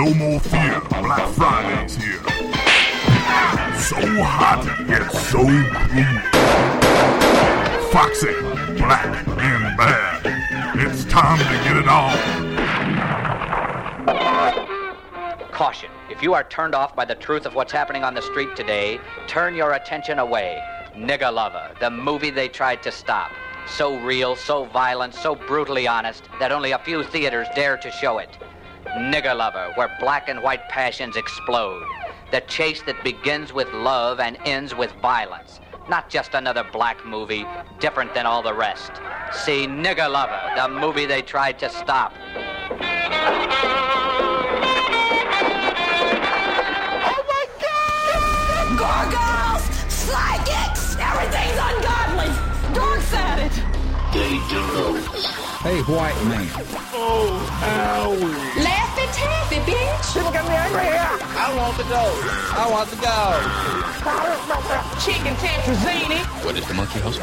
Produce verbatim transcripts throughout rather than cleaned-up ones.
No more fear. Black Friday's here. So hot, yet so cruel. Foxy, black, and bad. It's time to get it on. Caution. If you are turned off by the truth of what's happening on the street today, turn your attention away. Nigga Lover, the movie they tried to stop. So real, so violent, so brutally honest that only a few theaters dare to show it. Nigga Lover, where black and white passions explode. The chase that begins with love and ends with violence. Not just another black movie, different than all the rest. See Nigga Lover, the movie they tried to stop. Gargoyles, psychics, everything's ungodly. Dork's at it. Hey, white man. Oh, owie. Laffy taffy, bitch. People get me angry here. I want the dough. I want the dough. Chicken tetrazzini. What is the monkey house?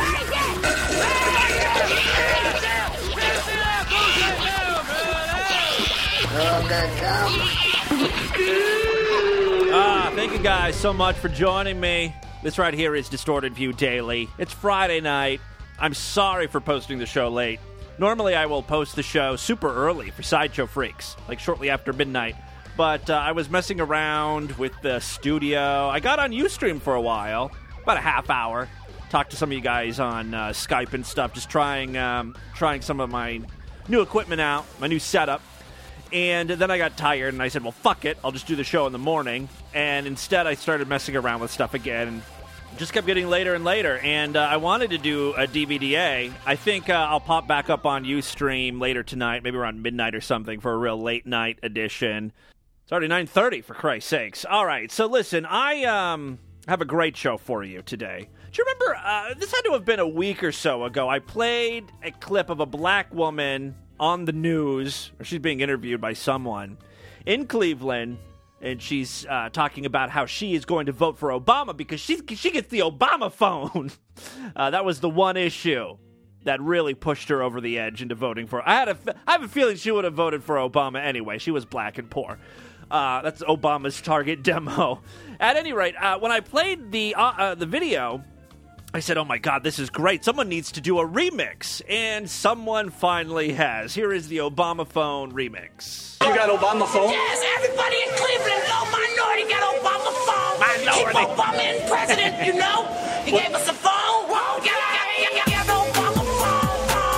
Ah, thank you guys so much for joining me. This right here is Distorted View Daily. It's Friday night. I'm sorry for posting the show late. Normally I will post the show super early for Sideshow Freaks, like shortly after midnight. But uh, I was messing around with the studio. I got on Ustream for a while, about a half hour. Talked to some of you guys on uh, Skype and stuff, just trying um, trying some of my new equipment out, my new setup. And then I got tired, and I said, well, fuck it. I'll just do the show in the morning. And instead, I started messing around with stuff again, and just kept getting later and later. And uh, I wanted to do a D V D A. I think uh, I'll pop back up on Ustream later tonight, maybe around midnight or something, for a real late-night edition. It's already nine thirty, for Christ's sakes. All right, so listen, I um, have a great show for you today. Do you remember, uh, this had to have been a week or so ago, I played a clip of a black woman on the news, or she's being interviewed by someone in Cleveland, and she's uh, talking about how she is going to vote for Obama because she, she gets the Obama phone. uh, that was the one issue that really pushed her over the edge into voting for. I had a, I have a feeling she would have voted for Obama anyway. She was black and poor. Uh, that's Obama's target demo. At any rate, uh, when I played the uh, uh, the video, I said, oh my God, this is great. Someone needs to do a remix. And someone finally has. Here is the Obama phone remix. You got Obama phone? Yes, everybody in Cleveland, no minority got Obama phone. Minority. Keep Obama in president, you know. He gave us a phone. Whoa, got, got, got, got Obama phone.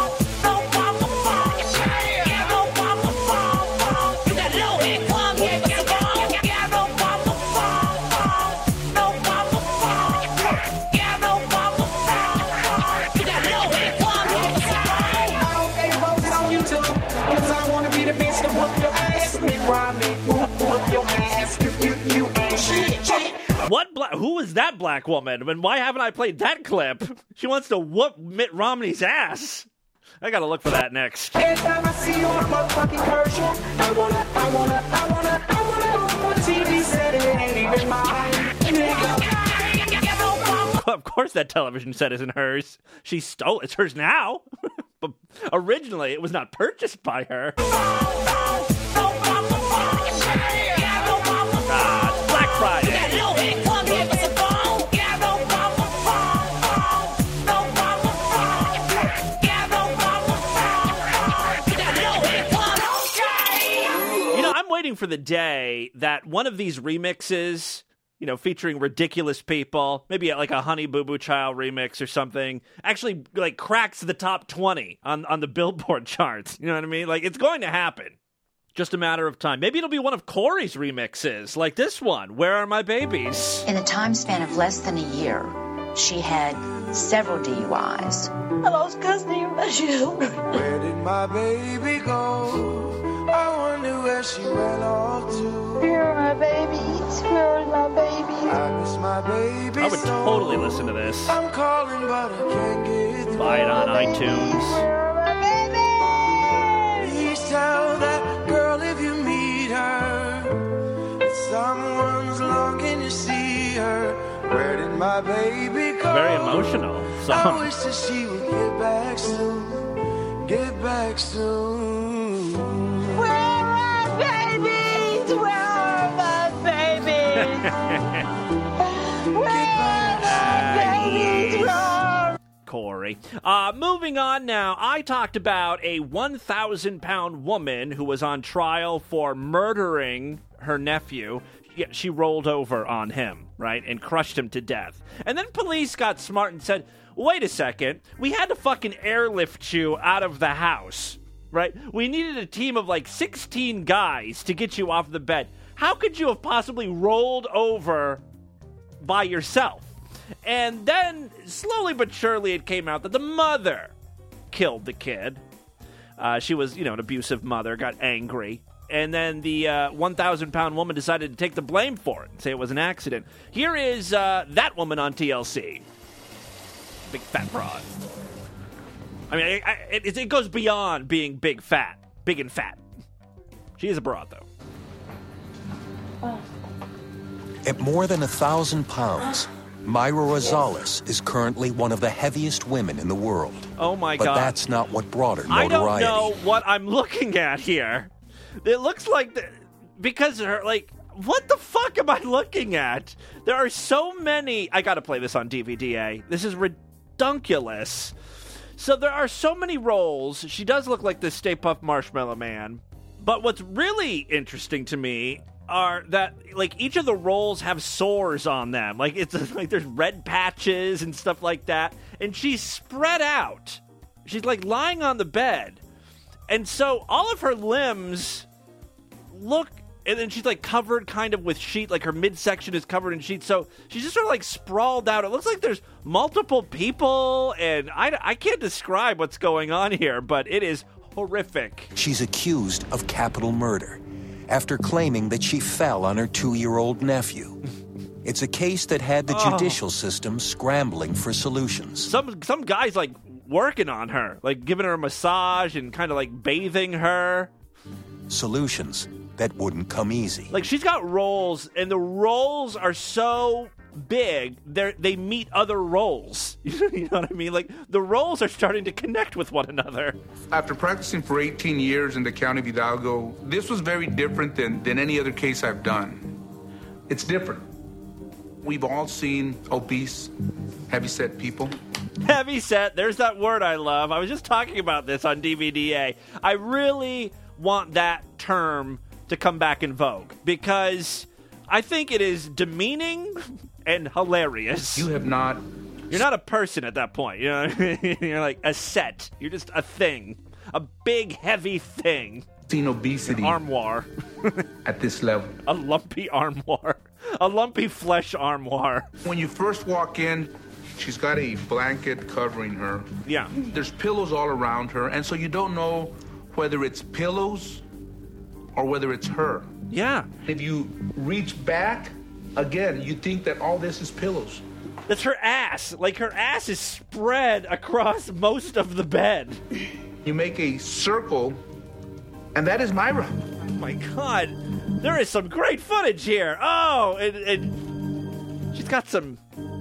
Obama phone. Got Obama phone. You got low income, gave us a phone. Got Obama phone. Obama phone. Got Obama phone. You got low income, gave us a phone. I don't get voted on YouTube, cause I wanna be the bitch to whoop your ass. Me, Romney, whoop, whoop your ass. You, you, you ain't shit, shit. What? Bla- who is that black woman? And why haven't I played that clip? She wants to whoop Mitt Romney's ass. I gotta look for that next. Every time I see you on a motherfucking commercial, I wanna, I wanna, I wanna, I wanna go on T V set, it ain't even mine. Nigga. Of course that television set isn't hers. She stole it. It's hers now. But originally, it was not purchased by her. Ah, it's Black Friday. You know, I'm waiting for the day that one of these remixes, you know, featuring ridiculous people, maybe like a Honey Boo Boo Child remix or something, actually like cracks the top twenty on, on the Billboard charts. You know what I mean? Like, it's going to happen. Just a matter of time. Maybe it'll be one of Corey's remixes, like this one, Where Are My Babies? In a time span of less than a year, she had several D U Is. I lost custody of my children. Where did my baby go? I wonder where she ran off to. Where are my babies? Where are my babies? I miss my baby I would so. totally listen to this. I'm calling, but I can't get through. Buy it on iTunes. Where are my babies? Please tell that girl if you meet her that someone's longing to see her. Where did my baby go? Very emotional I song. wish that she would get back soon. Get back soon. Where are my babies? funny. Uh, moving on now, I talked about a one thousand pound woman who was on trial for murdering her nephew. Yeah, she rolled over on him, right, and crushed him to death. And then police got smart and said, wait a second, we had to fucking airlift you out of the house, right? We needed a team of like sixteen guys to get you off the bed. How could you have possibly rolled over by yourself? And then, slowly but surely, it came out that the mother killed the kid. Uh, she was, you know, an abusive mother, got angry. And then the uh, one thousand pound woman decided to take the blame for it and say it was an accident. Here is uh, that woman on T L C. Big fat broad. I mean, I, I, it, it goes beyond being big fat. Big and fat. She is a broad, though. At more than a thousand pounds, Myra Rosales is currently one of the heaviest women in the world. Oh my but God. But that's not what brought her I notoriety. don't know what I'm looking at here. It looks like, the, because of her, like, what the fuck am I looking at? There are so many. I gotta play this on D V D A. This is ridiculous. So there are so many roles. She does look like the Stay Puft Marshmallow Man. But what's really interesting to me are that, like, each of the roles have sores on them. Like, it's like there's red patches and stuff like that. And she's spread out. She's, like, lying on the bed. And so all of her limbs look, and then she's, like, covered kind of with sheet. Like, her midsection is covered in sheet. So she's just sort of, like, sprawled out. It looks like there's multiple people. And I, I can't describe what's going on here, but it is horrific. She's accused of capital murder after claiming that she fell on her two-year-old nephew. It's a case that had the Oh. judicial system scrambling for solutions. Some some guy's, like, working on her, like, giving her a massage and kind of, like, bathing her. Solutions that wouldn't come easy. Like, she's got roles, and the roles are so big, they they meet other roles. You know what I mean? Like, the roles are starting to connect with one another. After practicing for eighteen years in the county of Hidalgo, this was very different than, than any other case I've done. It's different. We've all seen obese, heavy-set people. Heavy set, there's that word I love. I was just talking about this on D V D A. I really want that term to come back in vogue because I think it is demeaning and hilarious. You have not... You're not a person at that point. You know what I mean? You're like a set. You're just a thing. A big, heavy thing. Seen obesity. An armoire. At this level. A lumpy armoire. A lumpy flesh armoire. When you first walk in, she's got a blanket covering her. Yeah. There's pillows all around her, and so you don't know whether it's pillows or whether it's her. Yeah. If you reach back, again, you think that all this is pillows. That's her ass. Like, her ass is spread across most of the bed. You make a circle, and that is Myra. Oh my God. There is some great footage here. Oh, and, and she's got some...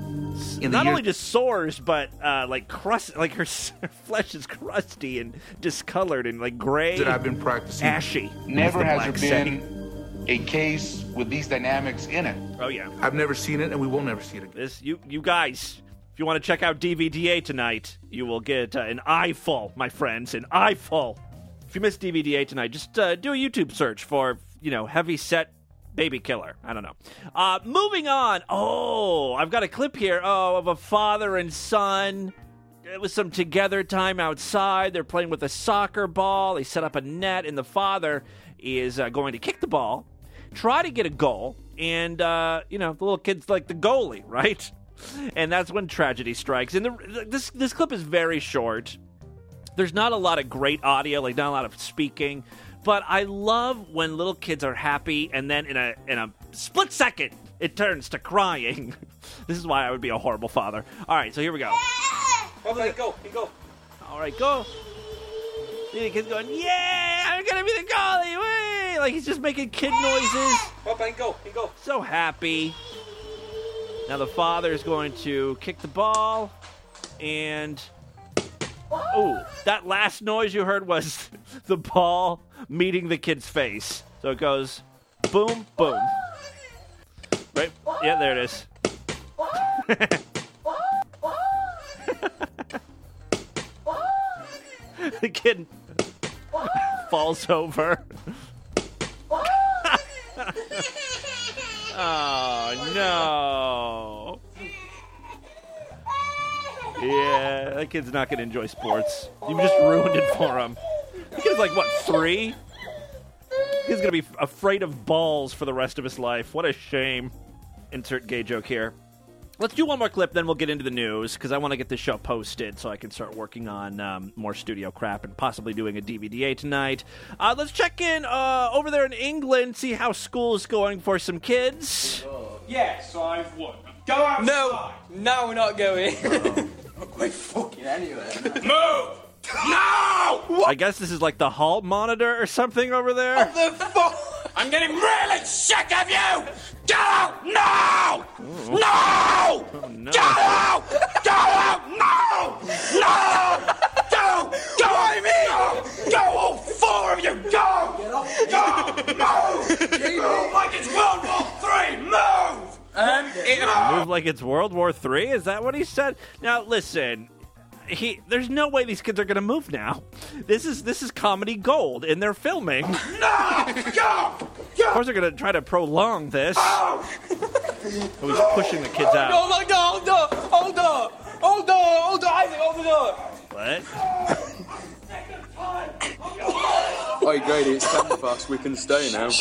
In Not year- only just sores, but uh, like crust, like her, her flesh is crusty and discolored and like gray. That I've been practicing. Ashy. Never as the has there blacks say. been a case with these dynamics in it. Oh yeah. I've never seen it, and we will never see it again. This you you guys, if you want to check out D V D A tonight, you will get uh, an eyeful, my friends, an eyeful. If you missed D V D A tonight, just uh, do a YouTube search for you know heavy set baby killer. I don't know. Uh, moving on. Oh, I've got a clip here. Oh, of a father and son. It was some together time outside. They're playing with a soccer ball. They set up a net, and the father is uh, going to kick the ball, try to get a goal, and, uh, you know, the little kid's like the goalie, right? And that's when tragedy strikes. And the, this this clip is very short. There's not a lot of great audio, like not a lot of speaking. But I love when little kids are happy, and then in a in a split second, it turns to crying. This is why I would be a horrible father. All right, so here we go. Okay, go, go. All right, go. See the kid's going, yeah, I'm going to be the goalie. Whee! Like he's just making kid noises. Up and go, and go. So happy. Now the father is going to kick the ball, and... Oh, that last noise you heard was the ball meeting the kid's face. So it goes boom, boom. Right? Yeah, there it is. The kid falls over. Oh, no. Yeah, that kid's not going to enjoy sports. You just ruined it for him. The kid's like, what, three? He's going to be afraid of balls for the rest of his life. What a shame. Insert gay joke here. Let's do one more clip, then we'll get into the news, because I want to get this show posted so I can start working on um, more studio crap and possibly doing a D V D A tonight. Uh, let's check in uh, over there in England, see how school's going for some kids. Yes, I've won. Go outside. No, no, we're not going. We're fucking anywhere. Move! No! I guess this is like the hall monitor or something over there. What the fuck? I'm getting really sick of you! Get out! No! No! Oh, no. Get out! Get out! No! No! Go! Go! Why me? Go! All four of you! Go! Get up! Go! Move! Move like it's World War Three! Move! Um, it, Move like it's World War Three? Is that what he said? Now, listen. He, there's no way these kids are going to move now. This is this is comedy gold, and they're filming. No! Go! Go! Of course, they're going to try to prolong this. Oh, he's pushing the kids out. oh my god, hold on, hold on, hold on, hold on, Isaac, hold on. What? Oi, Grady, it's ten of us. We can stay now.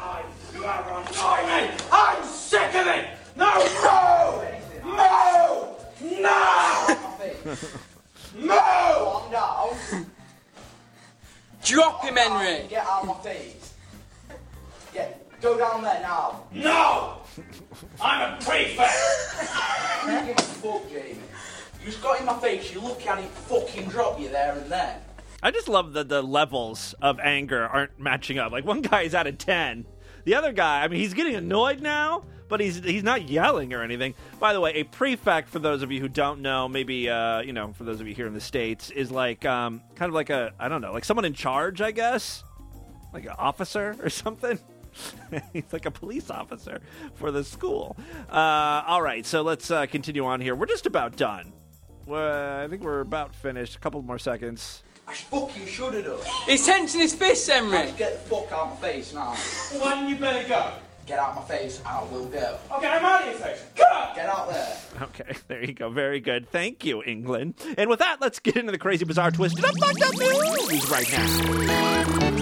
I'm sick of it! No! No! No! No! No! No! Drop him, Henry. Get out of my face. Get, go down there now. No! I'm a prefect! I don't give a fuck, Jamie. You just got in my face, you look at it, fucking drop you there and then. I just love that the levels of anger aren't matching up. Like, one guy is out of ten. The other guy, I mean, he's getting annoyed now, but he's he's not yelling or anything. By the way, a prefect, for those of you who don't know, maybe, uh, you know, for those of you here in the States, is like, um, kind of like a, I don't know, like someone in charge, I guess? Like an officer or something? He's like a police officer for the school. Uh, all right, so let's uh, continue on here. We're just about done. Well, I think we're about finished. A couple more seconds. I fucking should have done. He's tension his fists, Henry. Just get the fuck out of my face now. When you better go. Get out of my face, I will go. Okay, I'm out of your face. Go! Get out there. Okay, there you go. Very good. Thank you, England. And with that, let's get into the crazy, bizarre, twisted up, fucked up news right now.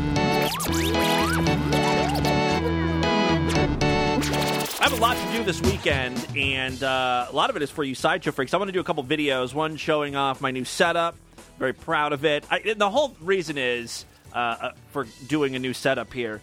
I have a lot to do this weekend, and uh, a lot of it is for you Sideshow freaks. I want to do a couple videos, one showing off my new setup. Very proud of it. I, the whole reason is uh, uh, for doing a new setup here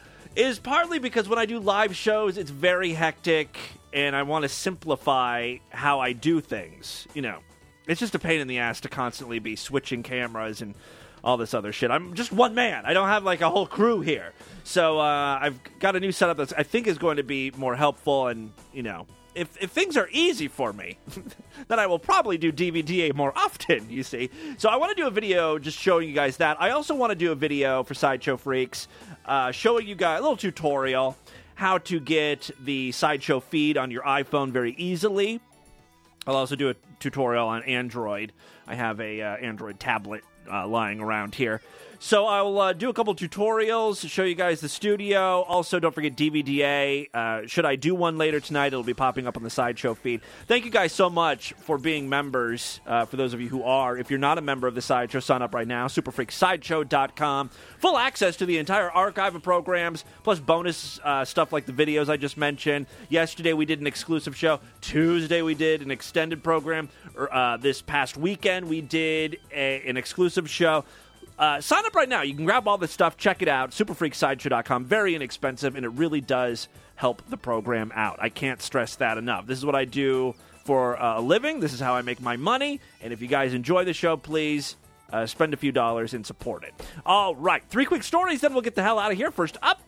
is partly because when I do live shows, it's very hectic, and I want to simplify how I do things. You know, it's just a pain in the ass to constantly be switching cameras and all this other shit. I'm just one man. I don't have, like, a whole crew here. So uh, I've got a new setup that I think is going to be more helpful, and, you know, if, if things are easy for me, then I will probably do D V D A more often, you see. So I want to do a video just showing you guys that. I also want to do a video for Sideshow Freaks uh, showing you guys a little tutorial how to get the Sideshow feed on your iPhone very easily. I'll also do a tutorial on Android. I have a uh, Android tablet uh, lying around here. So I'll uh, do a couple tutorials to show you guys the studio. Also, don't forget D V D A. Uh, should I do one later tonight, it'll be popping up on the Sideshow feed. Thank you guys so much for being members, uh, for those of you who are. If you're not a member of the Sideshow, sign up right now, super freak sideshow dot com. Full access to the entire archive of programs, plus bonus uh, stuff like the videos I just mentioned. Yesterday we did an exclusive show. Tuesday we did an extended program. Uh, this past weekend we did a, an exclusive show. Uh, sign up right now. You can grab all this stuff. Check it out. super freak sideshow dot com. Very inexpensive, and it really does help the program out. I can't stress that enough. This is what I do for uh, a living. This is how I make my money. And if you guys enjoy the show, please uh, spend a few dollars and support it. All right. Three quick stories, then we'll get the hell out of here. First up,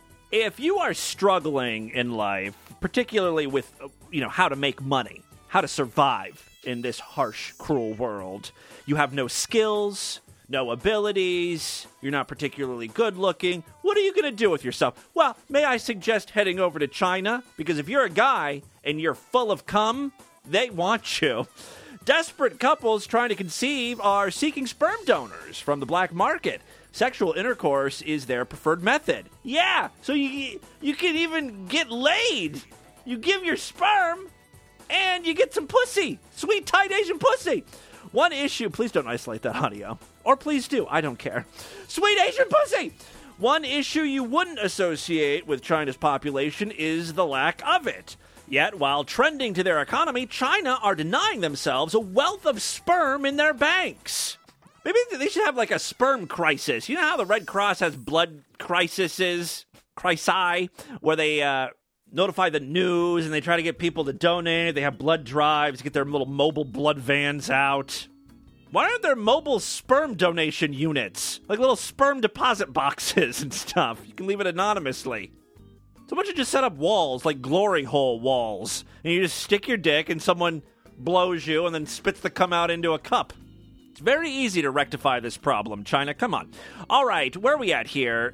if you are struggling in life, particularly with, uh, you know, how to make money, how to survive in this harsh, cruel world, you have no skills, no abilities, you're not particularly good looking, what are you going to do with yourself? Well, may I suggest heading over to China? Because if you're a guy and you're full of cum, they want you. Desperate couples trying to conceive are seeking sperm donors from the black market. Sexual intercourse is their preferred method. Yeah, so you you can even get laid. You give your sperm, and you get some pussy. Sweet, tight Asian pussy. One issue, please don't isolate that audio. Or please do, I don't care. Sweet Asian pussy. One issue you wouldn't associate with China's population is the lack of it. Yet, while trending to their economy, China are denying themselves a wealth of sperm in their banks. Maybe they should have like a sperm crisis. You know how the Red Cross has blood crises, crisi, where they uh, notify the news and they try to get people to donate. They have blood drives, get their little mobile blood vans out. Why aren't there mobile sperm donation units? Like little sperm deposit boxes and stuff. You can leave it anonymously. So why don't you just set up walls, like glory hole walls, and you just stick your dick and someone blows you and then spits the cum out into a cup. It's very easy to rectify this problem, China. Come on. All right, where are we at here?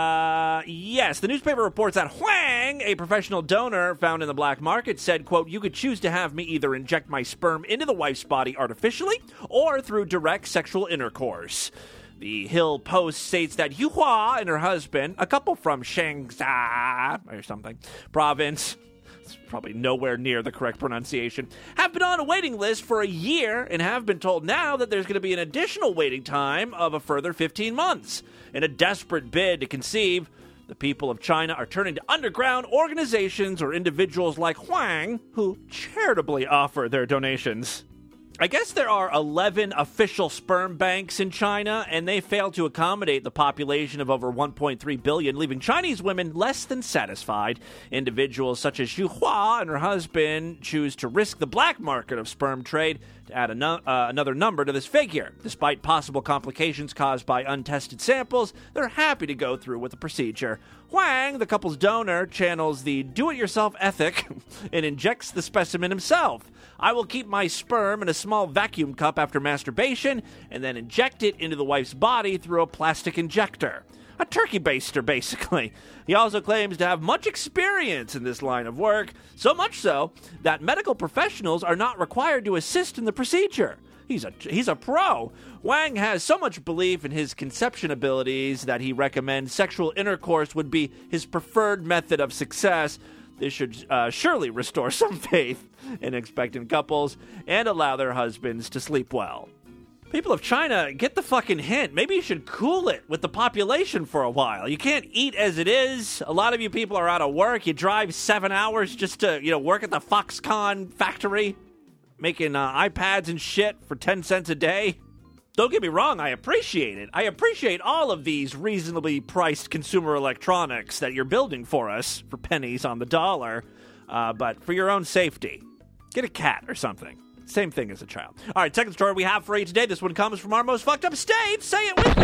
Uh, yes, the newspaper reports that Huang, a professional donor found in the black market, said, quote, you could choose to have me either inject my sperm into the wife's body artificially or through direct sexual intercourse. The Hill Post states that Yu Hua and her husband, a couple from Shangzhou or something, province, it's probably nowhere near the correct pronunciation, have been on a waiting list for a year and have been told now that there's going to be an additional waiting time of a further fifteen months. In a desperate bid to conceive, the people of China are turning to underground organizations or individuals like Huang who charitably offer their donations. I guess there are eleven official sperm banks in China, and they fail to accommodate the population of over one point three billion, leaving Chinese women less than satisfied. Individuals such as Xu Hua and her husband choose to risk the black market of sperm trade to add an- uh, another number to this figure. Despite possible complications caused by untested samples, they're happy to go through with the procedure. Huang, the couple's donor, channels the do-it-yourself ethic and injects the specimen himself. I will keep my sperm in a small vacuum cup after masturbation and then inject it into the wife's body through a plastic injector. A turkey baster, basically. He also claims to have much experience in this line of work, so much so that medical professionals are not required to assist in the procedure. He's a he's a pro. Wang has so much belief in his conception abilities that he recommends sexual intercourse would be his preferred method of success. This should uh, surely restore some faith in expectant couples and allow their husbands to sleep well. People of China, get the fucking hint. Maybe you should cool it with the population for a while. You can't eat as it is. A lot of you people are out of work. You drive seven hours just to, you know, work at the Foxconn factory, making uh, iPads and shit for ten cents a day. Don't get me wrong, I appreciate it. I appreciate all of these reasonably priced consumer electronics that you're building for us for pennies on the dollar. Uh, but for your own safety, get a cat or something. Same thing as a child. All right, second story we have for you today. This one comes from our most fucked up state. Say it with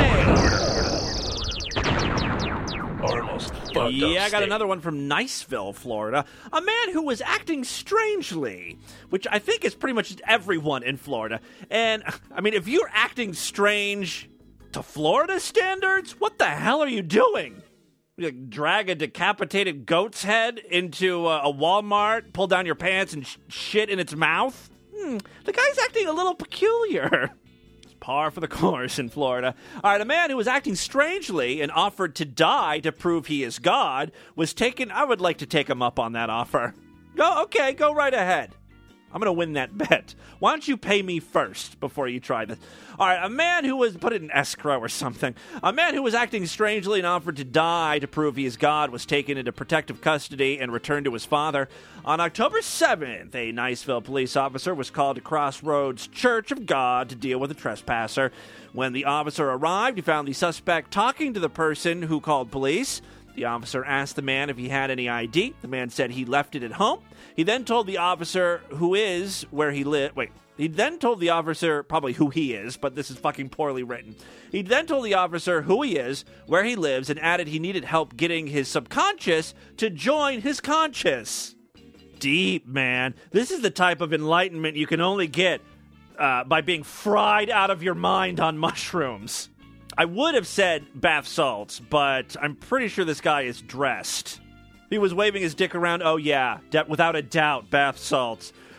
me. Our most fucked up Yeah, I got state. another one from Niceville, Florida. A man who was acting strangely, which I think is pretty much everyone in Florida. And, I mean, if you're acting strange to Florida standards, what the hell are you doing? You like, drag a decapitated goat's head into a, a Walmart, pull down your pants, and sh- shit in its mouth? Hmm, the guy's acting a little peculiar. It's par for the course in Florida. All right, a man who was acting strangely and offered to die to prove he is God was taken. I would like to take him up on that offer. Go, okay, go right ahead. I'm going to win that bet. Why don't you pay me first before you try this? All right, a man who was, put it in escrow or something. A man who was acting strangely and offered to die to prove he is God was taken into protective custody and returned to his father. On October seventh, a Niceville police officer was called to Crossroads Church of God to deal with a trespasser. When the officer arrived, he found the suspect talking to the person who called police. The officer asked the man if he had any I D. The man said he left it at home. He then told the officer who is where he lived. Wait. He then told the officer probably who he is, but this is fucking poorly written. He then told the officer who he is, where he lives, and added he needed help getting his subconscious to join his conscious. Deep, man. This is the type of enlightenment you can only get uh, by being fried out of your mind on mushrooms. I would have said bath salts, but I'm pretty sure this guy is dressed. He was waving his dick around. Oh, yeah, de- without a doubt, bath salts.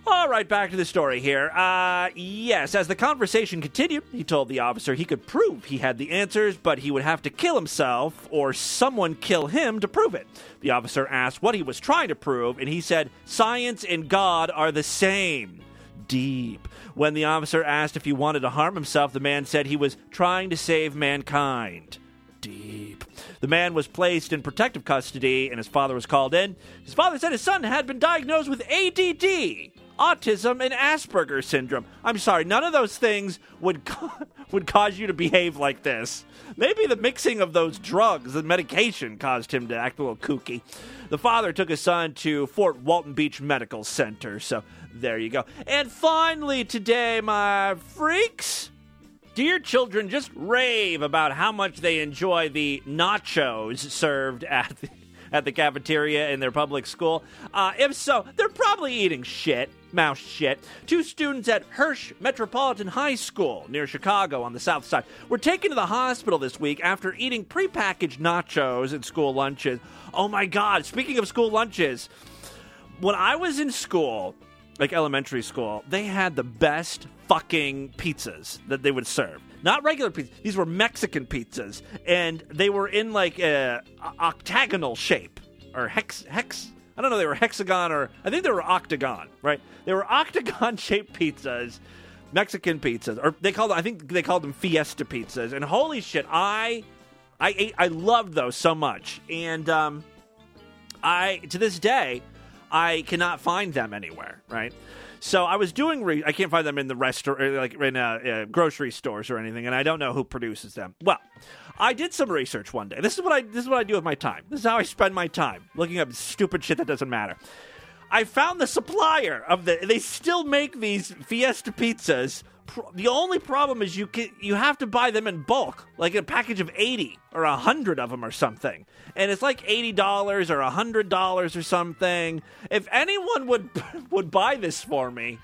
All right, back to the story here. Uh, yes, as the conversation continued, he told the officer he could prove he had the answers, but he would have to kill himself or someone kill him to prove it. The officer asked what he was trying to prove, and he said, science and God are the same. Deep. When the officer asked if he wanted to harm himself, the man said he was trying to save mankind. Deep. The man was placed in protective custody, and his father was called in. His father said his son had been diagnosed with A D D, autism, and Asperger's syndrome. I'm sorry, none of those things would ca- would cause you to behave like this. Maybe the mixing of those drugs, the medication, caused him to act a little kooky. The father took his son to Fort Walton Beach Medical Center, so there you go. And finally today, my freaks, do your children just rave about how much they enjoy the nachos served at the, at the cafeteria in their public school? Uh, if so, they're probably eating shit, mouse shit. Two students at Hirsch Metropolitan High School near Chicago on the south side were taken to the hospital this week after eating prepackaged nachos at school lunches. Oh my God, speaking of school lunches, when I was in school, like elementary school, they had the best fucking pizzas that they would serve. Not regular pizzas. These were Mexican pizzas, and they were in like a, a octagonal shape or hex hex. I don't know. They were hexagon or I think they were octagon. Right? They were octagon shaped pizzas, Mexican pizzas, or they called. I think they called them Fiesta pizzas. And holy shit, I I ate. I loved those so much, and um, I to this day. I cannot find them anywhere, right? So I was doing, re- I can't find them in the restaurant, like in uh, uh, grocery stores or anything, and I don't know who produces them. Well, I did some research one day. This is what I, this is what I do with my time. This is how I spend my time, looking up stupid shit that doesn't matter. I found the supplier of the, they still make these Fiesta pizzas. The only problem is you can, you have to buy them in bulk, like a package of eighty or one hundred of them or something. And it's like eighty dollars or one hundred dollars or something. If anyone would would buy this for me,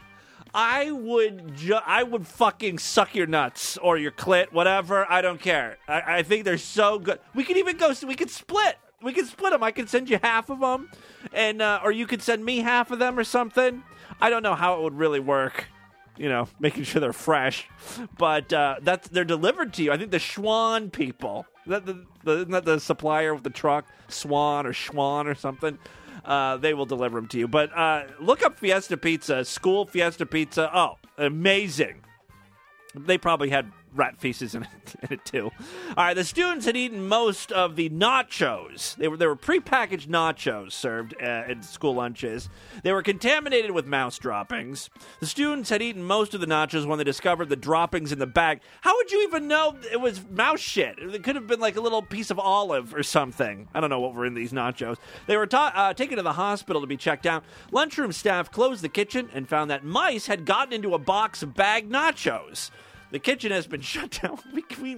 I would ju- I would fucking suck your nuts or your clit, whatever. I don't care. I, I think they're so good. We could even go, we could split. We could split them. I could send you half of them, and uh, or you could send me half of them or something. I don't know how it would really work. You know, making sure they're fresh, but uh, that's they're delivered to you. I think the Schwan people, that the, the isn't that the supplier with the truck, Swan or Schwan or something, uh, they will deliver them to you. But uh, look up Fiesta Pizza, school Fiesta Pizza. Oh, amazing! They probably had rat feces in it, in it too. All right, the students had eaten most of the nachos. They were they were prepackaged nachos served uh, at school lunches. They were contaminated with mouse droppings. The students had eaten most of the nachos when they discovered the droppings in the bag. How would you even know it was mouse shit? It could have been like a little piece of olive or something. I don't know what were in these nachos. They were ta- uh, taken to the hospital to be checked out. Lunchroom staff closed the kitchen and found that mice had gotten into a box of bagged nachos. The kitchen has been shut down. We, we,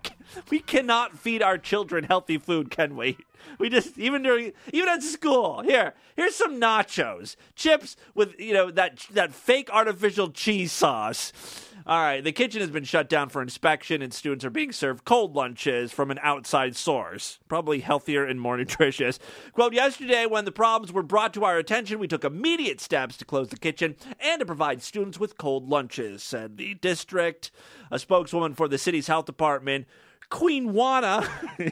we cannot feed our children healthy food, can we? We just, even during, even at school, here, here's some nachos. Chips with, you know, that that fake artificial cheese sauce. All right, the kitchen has been shut down for inspection, and students are being served cold lunches from an outside source. Probably healthier and more nutritious. Quote, yesterday, when the problems were brought to our attention, we took immediate steps to close the kitchen and to provide students with cold lunches, said the district. A spokeswoman for the city's health department, Queen Juana,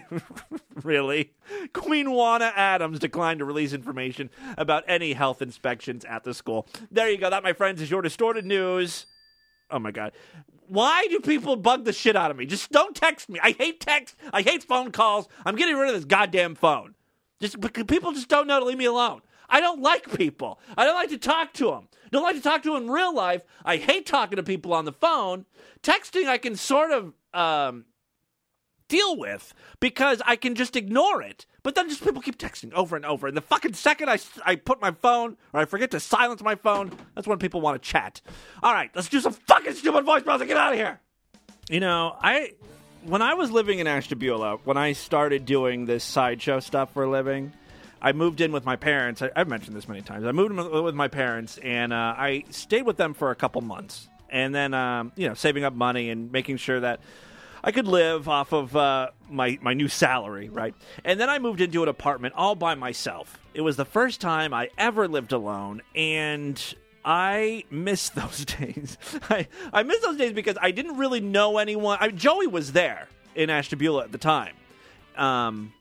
really? Queen Juana Adams declined to release information about any health inspections at the school. There you go. That, my friends, is your distorted news. Oh, my God. Why do people bug the shit out of me? Just don't text me. I hate text. I hate phone calls. I'm getting rid of this goddamn phone. Just people just don't know to leave me alone. I don't like people. I don't like to talk to them. Don't like to talk to them in real life. I hate talking to people on the phone. Texting, I can sort of um, deal with because I can just ignore it. But then just people keep texting over and over. And the fucking second I, I put my phone or I forget to silence my phone, that's when people want to chat. All right, let's do some fucking stupid voicemails and get out of here. You know, I when I was living in Ashtabula, when I started doing this sideshow stuff for a living, I moved in with my parents. I, I've mentioned this many times. I moved in with my parents, and uh, I stayed with them for a couple months. And then, um, you know, saving up money and making sure that I could live off of uh, my, my new salary, right? And then I moved into an apartment all by myself. It was the first time I ever lived alone, and I miss those days. I, I miss those days because I didn't really know anyone. I mean, Joey was there in Ashtabula at the time. Um,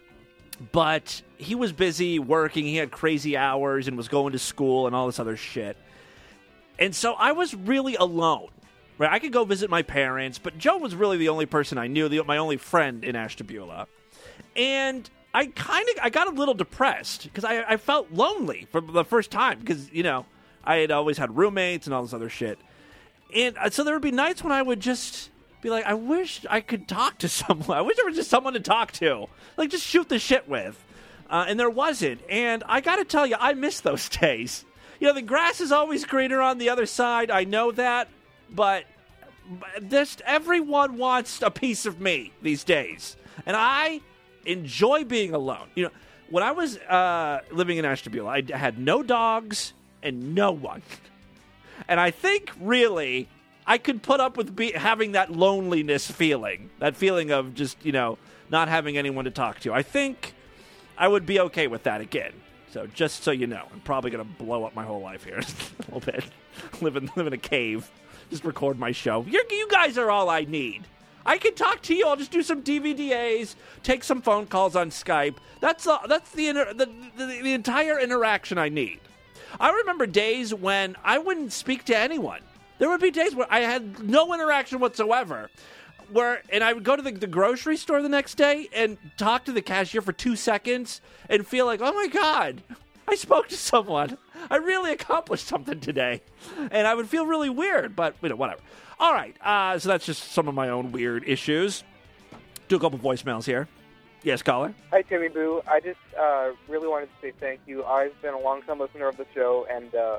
but he was busy working. He had crazy hours and was going to school and all this other shit. And so I was really alone. Right? I could go visit my parents, but Joe was really the only person I knew, the, my only friend in Ashtabula. And I kind of I got a little depressed because I, I felt lonely for the first time because, you know, I had always had roommates and all this other shit. And so there would be nights when I would just be like, I wish I could talk to someone. I wish there was just someone to talk to. Like, just shoot the shit with. Uh, and there wasn't. And I got to tell you, I miss those days. You know, the grass is always greener on the other side. I know that. But just everyone wants a piece of me these days. And I enjoy being alone. You know, when I was uh, living in Ashtabula, I had no dogs and no one. And I think, really, I could put up with be- having that loneliness feeling. That feeling of just, you know, not having anyone to talk to. I think I would be okay with that again. So just so you know, I'm probably going to blow up my whole life here a little bit. live, in, live in a cave. Just record my show. You're, you guys are all I need. I can talk to you. I'll just do some D V D As, take some phone calls on Skype. That's uh, that's the, inter- the, the the entire interaction I need. I remember days when I wouldn't speak to anyone. There would be days where I had no interaction whatsoever. Where and I would go to the, the grocery store the next day and talk to the cashier for two seconds and feel like, oh my God, I spoke to someone. I really accomplished something today. And I would feel really weird, but, you know, whatever. All right, uh, so that's just some of my own weird issues. Do a couple voicemails here. Yes, caller? Hi, Timmy Boo. I just uh, really wanted to say thank you. I've been a long-time listener of the show, and uh,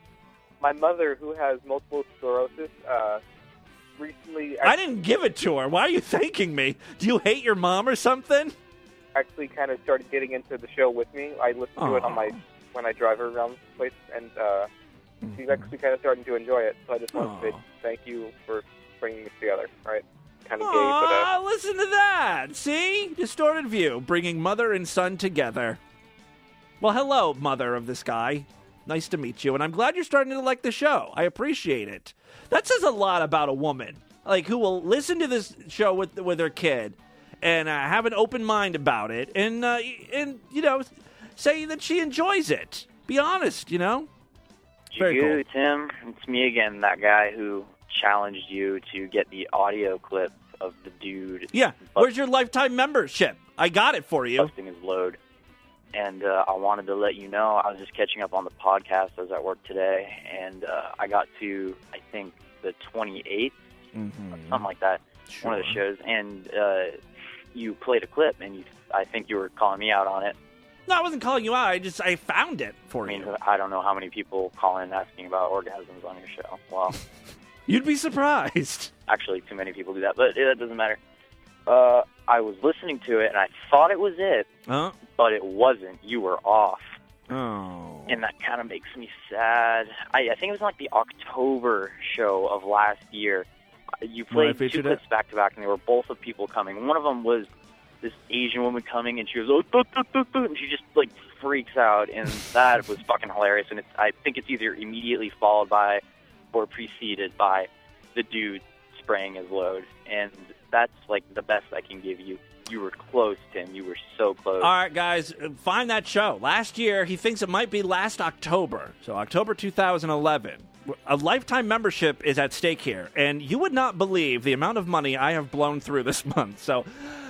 my mother, who has multiple sclerosis, uh, recently... I didn't give it to her. Why are you thanking me? Do you hate your mom or something? Actually kind of started getting into the show with me. I listen to Aww. it on my when I drive her around the place, and uh, she's actually kind of starting to enjoy it. So I just wanted to say thank you for bringing us together. All right, kind of gay, but uh, Aw, listen to that. See? Distorted View, bringing mother and son together. Well, hello, mother of this guy. Nice to meet you, and I'm glad you're starting to like the show. I appreciate it. That says a lot about a woman, like, who will listen to this show with with her kid and uh, have an open mind about it, and, uh, and you know, say that she enjoys it. Be honest, you know? Very you, cool. Tim. It's me again, that guy who challenged you to get the audio clip of the dude. Yeah, where's your lifetime membership? I got it for you. Busting his load. And uh, I wanted to let you know, I was just catching up on the podcast. I was at work today, and uh, I got to, I think, the twenty-eighth, mm-hmm. or something like that, sure. one of the shows, and uh, you played a clip, and you, I think you were calling me out on it. No, I wasn't calling you out. I just I found it for I mean, you. I don't know how many people call in asking about orgasms on your show. Well, you'd be surprised. Actually, too many people do that, but it doesn't matter. Uh, I was listening to it, and I thought it was it, huh? but it wasn't. You were off. Oh. And that kind of makes me sad. I, I think it was like the October show of last year. You played two clips back to back, and they were both of people coming. One of them was this Asian woman coming, and she was like, boop, boop, boop, boop, and she just like freaks out, and that was fucking hilarious. And it's, I think it's either immediately followed by or preceded by the dude spraying his load, and that's like the best I can give you. You were close, Tim. You were so close. All right, guys, find that show. Last year, he thinks it might be last October, so October two thousand eleven. A lifetime membership is at stake here, and you would not believe the amount of money I have blown through this month, so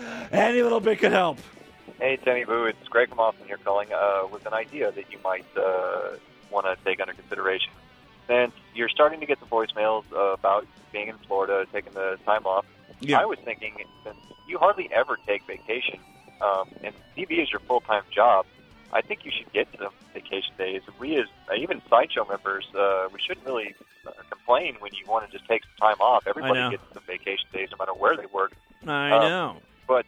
any little bit could help. Hey, Timmy Boo, it's Greg from Austin here calling uh, with an idea that you might uh, want to take under consideration. Since you're starting to get the voicemails uh, about being in Florida, taking the time off, yeah. I was thinking, since you hardly ever take vacation, um, and T V is your full-time job, I think you should get some vacation days. We, as uh, even Sideshow members, uh, we shouldn't really uh, complain when you want to just take some time off. Everybody gets some vacation days, no matter where they work. I um, know. But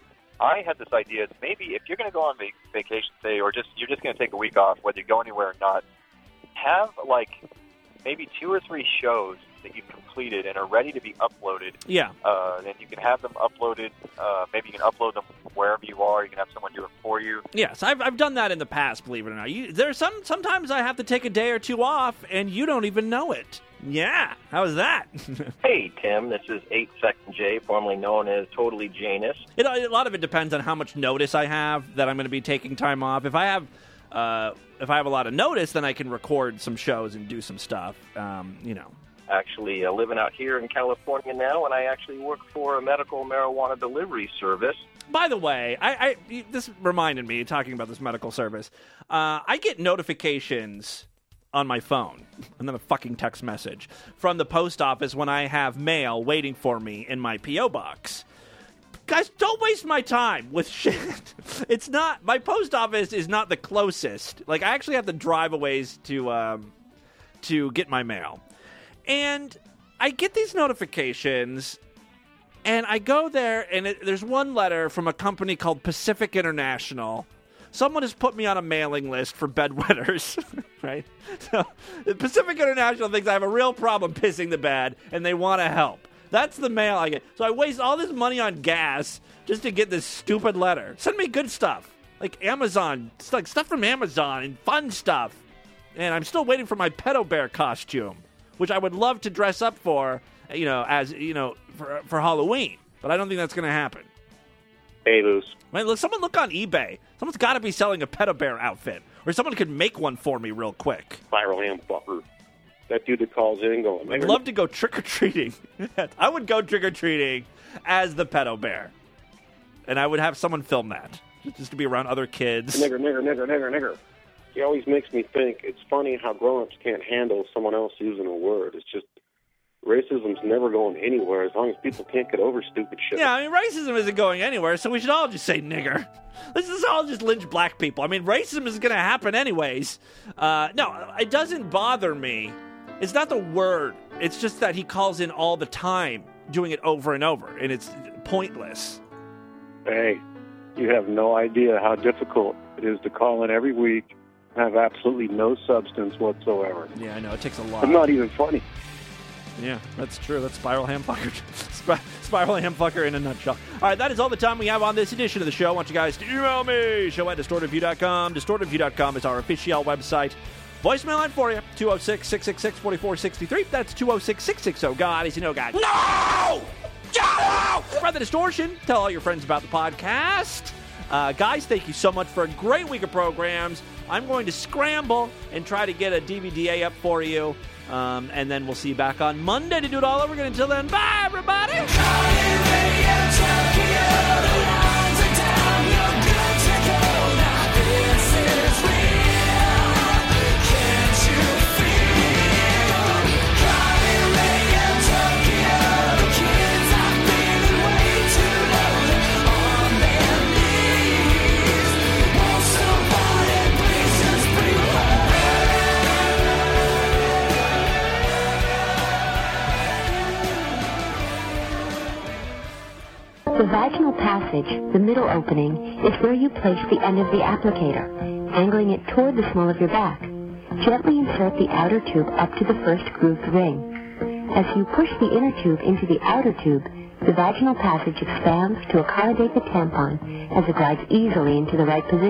I had this idea that maybe if you're going to go on vac- vacation, say, or just you're just going to take a week off, whether you go anywhere or not, have like maybe two or three shows that you've completed and are ready to be uploaded, Yeah. uh, then you can have them uploaded. Uh, maybe you can upload them wherever you are. You can have someone do it for you. Yes, I've I've done that in the past. Believe it or not, you, there's some sometimes I have to take a day or two off, and you don't even know it. Yeah, how is that? Hey, Tim, this is eight Second J, formerly known as Totally Janus. It, a lot of it depends on how much notice I have that I'm going to be taking time off. If I have, uh, if I have a lot of notice, then I can record some shows and do some stuff. Um, you know, Actually, uh, living out here in California now, and I actually work for a medical marijuana delivery service. By the way, I, I this reminded me talking about this medical service. Uh, I get notifications on my phone, and then a fucking text message from the post office when I have mail waiting for me in my P O box. Guys, don't waste my time with shit. It's not, my post office is not the closest. Like, I actually have to drive a ways to, um, to get my mail. And I get these notifications, and I go there, and it, there's one letter from a company called Pacific International. Someone has put me on a mailing list for bedwetters, right? So the Pacific International thinks I have a real problem pissing the bed, and they want to help. That's the mail I get. So I waste all this money on gas just to get this stupid letter. Send me good stuff, like Amazon, like stuff from Amazon and fun stuff. And I'm still waiting for my Pedo Bear costume, which I would love to dress up for, you know, as you know, for for Halloween. But I don't think that's going to happen. Hey, Luce. Wait, look, someone look on eBay. Someone's got to be selling a Pedo Bear outfit, or someone could make one for me real quick. Spiral ham fucker. That dude that calls in going, I'd love to go trick-or-treating. I would go trick-or-treating as the Pedo Bear. And I would have someone film that, just to be around other kids. Nigger, nigger, nigger, nigger, nigger. He always makes me think it's funny how grown-ups can't handle someone else using a word. It's just, racism's never going anywhere as long as people can't get over stupid shit. Yeah, I mean, racism isn't going anywhere, so we should all just say nigger. Let's just all just lynch black people. I mean, racism is going to happen anyways. Uh, no, it doesn't bother me. It's not the word. It's just that he calls in all the time, doing it over and over, and it's pointless. Hey, you have no idea how difficult it is to call in every week and have absolutely no substance whatsoever. Yeah, I know. It takes a lot. I'm not even funny. Yeah, that's true. That's Spiral Ham Fucker. Sp- Spiral Ham Fucker in a nutshell. All right, that is all the time we have on this edition of the show. I want you guys to email me, show at distorted view dot com. distorted view dot com is our official website. Voicemail line for you, two oh six, six six six, four four six three. That's two oh six, six six oh, God. Is you know God. No! Get out! Spread the distortion. Tell all your friends about the podcast. Uh, guys, thank you so much for a great week of programs. I'm going to scramble and try to get a D V D A up for you. Um, and then we'll see you back on Monday to do it all over again. Until then, bye, everybody! The vaginal passage, the middle opening, is where you place the end of the applicator, angling it toward the small of your back. Gently insert the outer tube up to the first grooved ring. As you push the inner tube into the outer tube, the vaginal passage expands to accommodate the tampon as it glides easily into the right position.